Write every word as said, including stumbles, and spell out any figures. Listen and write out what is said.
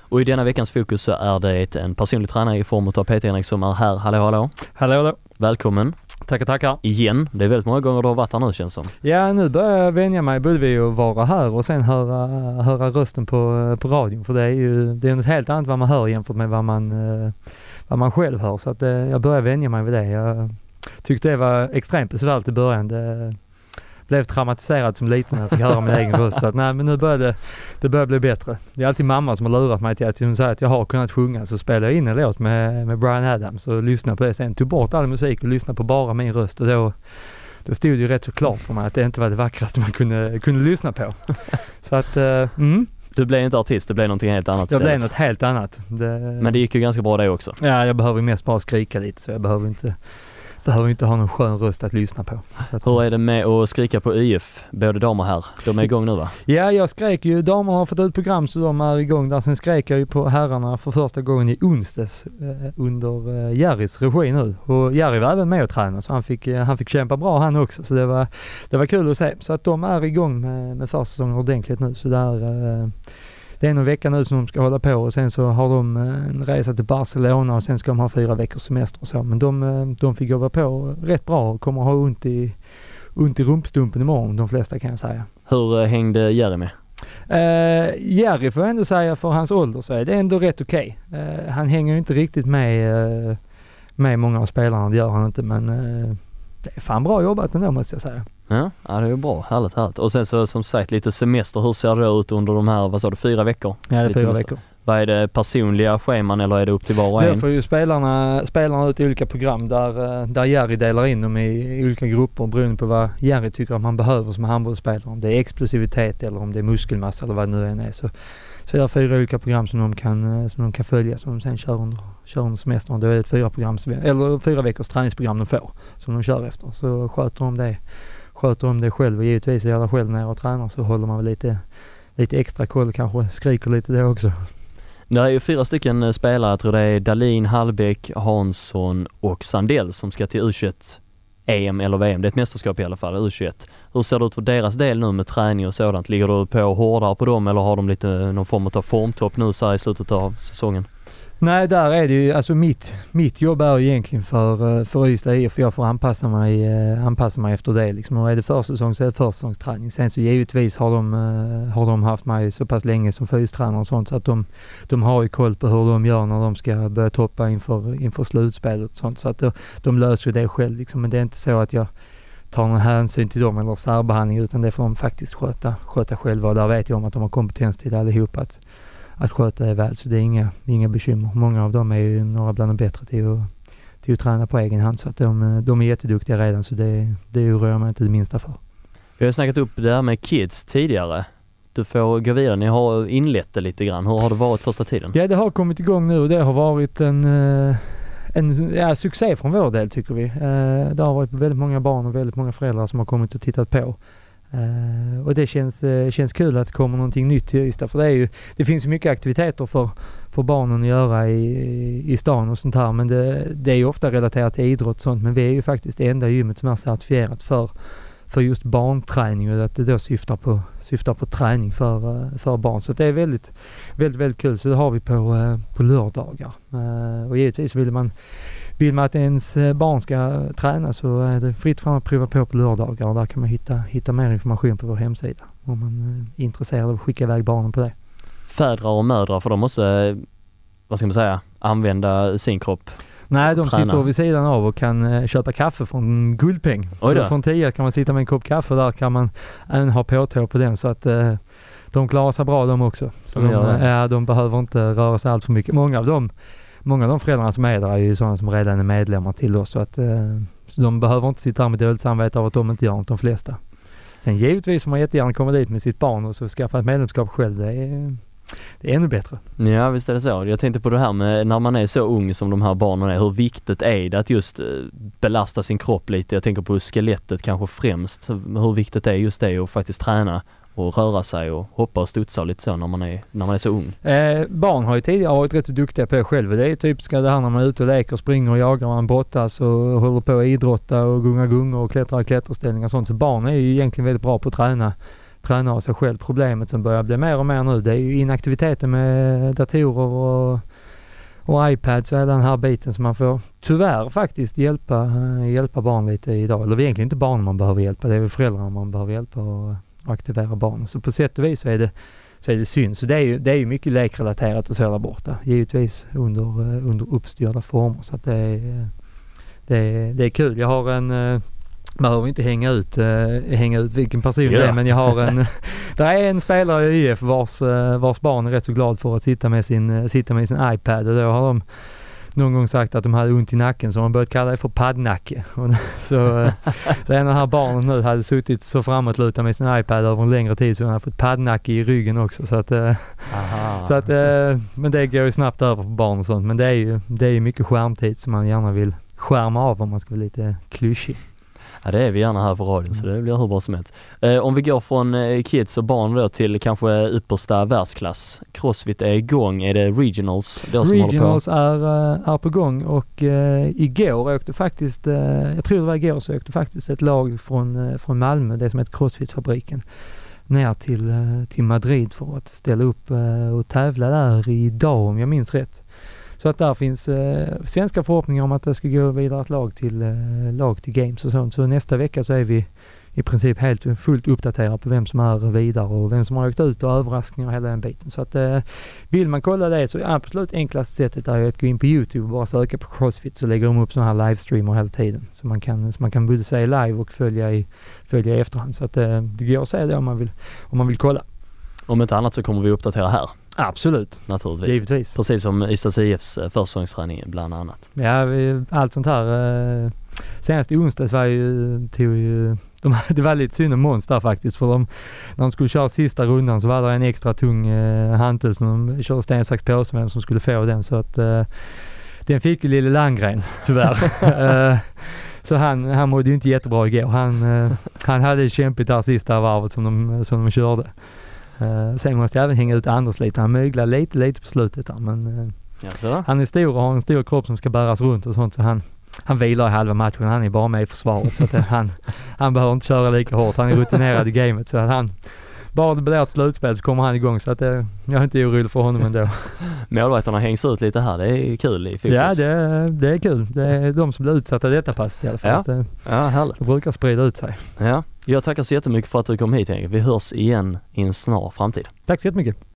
Och i denna veckans fokus så är det en personlig tränare i form av Peter Henrik som är här. Hallå, hallå. Hallå, hallå. Välkommen. Tackar, tackar. Igen. Det är väldigt många gånger du har varit här nu, känns som. Ja, nu börjar jag vänja mig både vid att vara här och sen höra, höra rösten på, på radion. För det är ju det är något helt annat vad man hör jämfört med vad man, vad man själv hör. Så att jag börjar vänja mig vid det. Jag tyckte det var extremt besvärligt i början. Det blev traumatiserad som liten när jag fick höra min egen röst. Så att, nej, men nu börjar det, det börjar bli bättre. Det är alltid mamma som har lurat mig till att hon säger att jag har kunnat sjunga, så spelar jag in en låt med, med Bryan Adams och lyssnar på det sen. Tog bort all musik och lyssnade på bara min röst, och då, då stod det ju rätt så klart för mig att det inte var det vackraste man kunde, kunde lyssna på. Så att, uh, mm. Du blev inte artist, det blev någonting helt annat. Jag blev något helt annat. Det, men det gick ju ganska bra det också. Ja, jag behöver mest bara skrika lite, så jag behöver inte behöver inte ha någon skön röst att lyssna på. Att, hur är det med att skrika på Y F? Både damer här. De är igång nu, va? Ja, jag skrek ju. Damerna har fått ut program så de är igång där. Sen skrek jag ju på herrarna för första gången i onsdags eh, under eh, Jerrys regi nu. Och Jerry var även med och träna, så han fick, eh, han fick kämpa bra han också. Så det var, det var kul att se. Så att de är igång med, med första säsongen ordentligt nu. Så där... Eh, Det är en vecka nu som de ska hålla på, och sen så har de en resa till Barcelona och sen ska de ha fyra veckors semester och så. Men de, de fick jobba på rätt bra och kommer ha ont i, ont i rumpstumpen imorgon, de flesta kan jag säga. Hur hängde Jerry med? Uh, Jerry får jag ändå säga för hans ålder så är det ändå rätt okej. Okay. Uh, han hänger ju inte riktigt med, uh, med många av spelarna, det gör han inte, men uh, det är fan bra jobbat ändå, måste jag säga. Ja, ja, det är ju bra. Härligt, härligt. Och sen så som sagt lite semester. Hur ser det då ut under de här, vad sa du, fyra veckor? Ja, det är lite fyra semester. veckor. Vad är det, personliga scheman eller är det upp till var och en? Då får ju spelarna, spelarna ut i olika program där, där Jerry delar in dem i, i olika grupper beroende på vad Jerry tycker att man behöver som handbollsspelare. Om det är explosivitet eller om det är muskelmassa eller vad det nu än är. Så, så är det fyra olika program som de kan, som de kan följa som de sen kör under, kör under semestern. Då är det ett fyra, program, eller fyra veckors träningsprogram de får som de kör efter. Så sköter de det. Sköter om det själv, och givetvis är jag själv när jag tränar så håller man väl lite, lite extra koll, kanske skriker lite det också. Det är ju fyra stycken spelare, jag tror det är Dahlin, Hallbäck, Hansson och Sandell som ska till U tjugoett E M eller V M. Det är ett mästerskap i alla fall, U tjugoett. Hur ser det ut för deras del nu med träning och sådant? Ligger du på hårdare på dem eller har de lite någon form av formtopp nu så här i slutet av säsongen? Nej, där är det ju, alltså mitt, mitt jobb är ju egentligen för, för Ystad I F, för jag får anpassa mig, anpassa mig efter det liksom. Och är det försäsong så är det försäsongsträning. Sen så givetvis har de, har de haft mig så pass länge som fystränare och sånt, så att de, de har ju koll på hur de gör när de ska börja toppa inför, inför slutspelet och sånt, så att de, de löser ju det själv liksom. Men det är inte så att jag tar någon hänsyn till dem eller särbehandling, utan det får de faktiskt sköta, sköta själva, och där vet jag om att de har kompetens till allihop att att sköta det väl, så det är inga, inga bekymmer. Många av dem är ju några bland de bättre till att, till att träna på egen hand, så att de, de är jätteduktiga redan, så det, det oroar mig inte det minsta för. Vi har snackat upp det här med kids tidigare. Du får gå vidare, ni har inlett det lite grann. Hur har det varit första tiden? Ja, det har kommit igång nu och det har varit en, en ja, succé från vår del tycker vi. Det har varit väldigt många barn och väldigt många föräldrar som har kommit och tittat på. Uh, och det känns, uh, känns kul att det kommer någonting nytt till Ystad, för det, är ju, det finns ju mycket aktiviteter för, för barnen att göra i, i stan och sånt här, men det, det är ju ofta relaterat till idrott och sånt, men vi är ju faktiskt det enda gymmet som är certifierat för, för just barnträning, och att det då syftar på, syftar på träning för, uh, för barn, så det är väldigt, väldigt, väldigt kul. Så det har vi på, uh, på lördagar, uh, och givetvis vill man Vill man att ens barn ska träna så är det fritt fram att prova på på lördagar, och där kan man hitta, hitta mer information på vår hemsida om man är intresserad av att skicka iväg barnen på det. Fädrar och mödrar, för de måste, vad ska man säga, använda sin kropp? Nej, de träna. sitter vid sidan av och kan köpa kaffe från Guldpeng. Så från tio kan man sitta med en kopp kaffe, där kan man även ha påtå på den, så att eh, de klarar sig bra de också. Så de, de, ja, de behöver inte röra sig allt för mycket. Många av dem Många av de föräldrarna som är där är ju sådana som redan är medlemmar till oss, så att eh, så de behöver inte sitta där med dåligt samvete av att de inte gör något, de flesta. Sen givetvis får man jättegärna komma dit med sitt barn och så skaffa ett medlemskap själv. Det är, det är ännu bättre. Ja, visst är det så. Jag tänkte på det här med när man är så ung som de här barnen är, hur viktigt är det att just belasta sin kropp lite? Jag tänker på skelettet kanske främst. Hur viktigt är just det att faktiskt träna och röra sig och hoppa och studsa lite så när man är, när man är så ung. Eh, barn har ju tidigare varit rätt så duktiga på det själva. Det är ju typiskt det här när man är ute och leker, springer och jagar, man brottas och håller på att idrotta och gunga gungor och klättrar i klätterställningar och sånt. Så barn är ju egentligen väldigt bra på att träna, träna av sig själv. Problemet som börjar bli mer och mer nu, det är ju inaktiviteten med datorer och, och iPads och hela den här biten som man får tyvärr faktiskt hjälpa, hjälpa barn lite idag. Eller egentligen inte barn man behöver hjälpa, det är väl föräldrarna man behöver hjälpa och aktivera barn. Så på sätt och vis så är det, så är det synd. Så det är ju, det är ju mycket lekrelaterat och så där borta. Givetvis under, under uppstyrda former. Så att det är, det är, det är kul. Jag har en... Man behöver inte hänga ut, uh, hänga ut vilken person ja. det är, men jag har en... Det är en spelare i Y F vars, uh, vars barn är rätt så glad för att sitta med sin, uh, sitta med sin iPad. Och då har de någon gång sagt att de hade ont i nacken, så de börjat kalla det för paddnacke. så, uh, så en av de här barnen nu hade suttit så framåtlutad med sin iPad över en längre tid, så han hade fått paddnacke i ryggen också. Så att, uh, så att, uh, men det går ju snabbt över på barn och sånt. Men det är ju det är mycket skärmtid som man gärna vill skärma av om man ska vara lite klyschig. Ja, det är vi gärna här på radion, så det blir hur bra som helst. Eh, om vi går från eh, kids och barn då till kanske yppersta världsklass. Crossfit är igång. Är det Regionals då som Regionals håller på? är, är på gång och eh, igår åkte faktiskt, eh, jag tror det var igår så åkte faktiskt ett lag från, eh, från Malmö, det som heter Crossfit-fabriken, ner till, eh, till Madrid för att ställa upp eh, och tävla där idag om jag minns rätt. Så att där finns eh, svenska förhoppningar om att det ska gå vidare ett lag till, eh, lag till games och sånt. Så nästa vecka så är vi i princip helt fullt uppdaterade på vem som är vidare och vem som har åkt ut och överraskningar och hela den biten. Så att eh, vill man kolla det så absolut enklaste sättet är att gå in på YouTube och bara söka på Crossfit, så lägger de upp sådana här livestreamer hela tiden. Så man kan, så man kan både se live och följa i, följa i efterhand. Så att eh, det går att säga det om man vill, om man vill kolla. Om inte annat så kommer vi uppdatera här. Absolut. Naturligtvis. Givetvis. Precis som Ystads I F:s försäsongsträning bland annat. Ja, vi, allt sånt här. Eh, senast i onsdags var ju, tog ju, de, det var lite synd om Måns där faktiskt, för de, när de skulle köra sista rundan så var det en extra tung eh, hantel som de körde sten, sax, påse med som skulle få den, så att eh, den fick ju lille Landgren tyvärr. eh, så han, han mådde ju inte jättebra igår. Han, eh, han hade kämpigt där sista varvet som de, som de körde. Uh, sen måste jag även hänga ut Anders lite. Han möglar lite, lite på slutet där, men uh, Jaså? han är stor och har en stor kropp som ska bäras runt och sånt, så han, han vilar i halva matchen. Han är bara med i försvaret, så att uh, han, han behöver inte köra lika hårt. Han är rutinerad i gamet, så att han, bara det blir ett slutspel så kommer han igång, så att uh, jag är inte orolig för honom ändå. Målvakterna hängs ut lite här, det är kul i fokus. Ja, det, det är kul. Det är de som blir utsatta i detta passet i alla fall. Ja, att, uh, ja härligt. De brukar sprida ut sig. Ja, jag tackar så jättemycket för att du kom hit, Henrik. Vi hörs igen i en snar framtid. Tack så jättemycket.